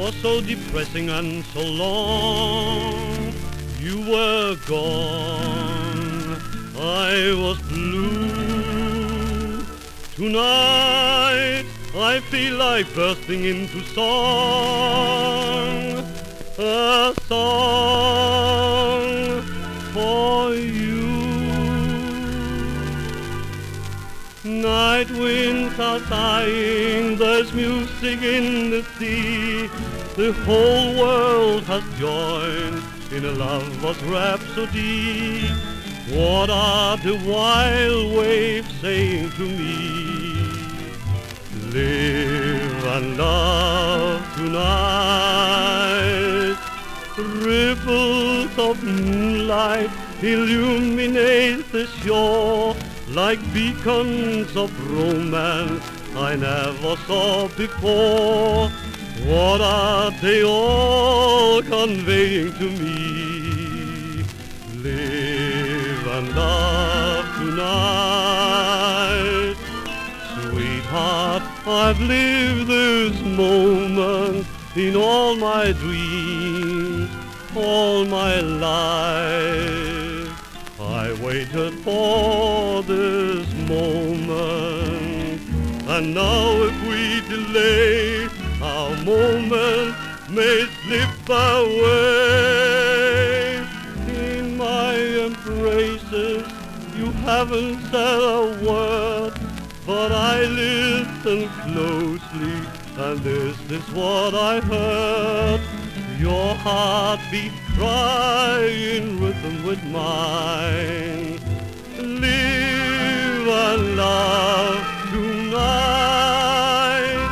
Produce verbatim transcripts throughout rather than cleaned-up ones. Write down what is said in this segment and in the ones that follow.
was so depressing and so long. You were gone, I was blue. Tonight I feel like bursting into song, a song for you. Night winds are sighing, there's music in the sea. The whole world has joined in a lover's rhapsody. What are the wild waves saying to me? Live and love tonight. Ripples of moonlight illuminate the shore like beacons of romance I never saw before. What are they all conveying to me? Live and love tonight. Sweetheart, I've lived this moment in all my dreams, all my life. I waited for this moment, and now if we delay, our moment may slip away. In my embraces, you haven't said a word, but I listened closely, and this is what I heard. Your heartbeat cry in rhythm with mine. Live and love tonight.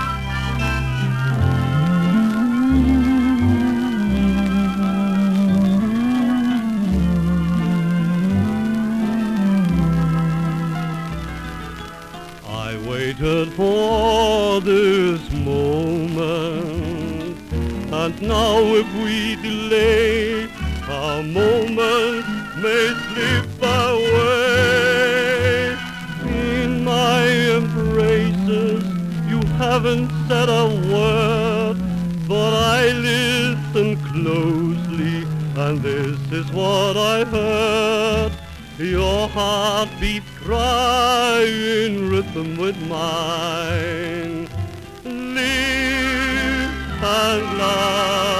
I waited for this moment, and now if we delay, our moment may slip away. In my embraces, you haven't said a word, but I listened closely, and this is what I heard. Your heartbeat cry in rhythm with mine. Live and love.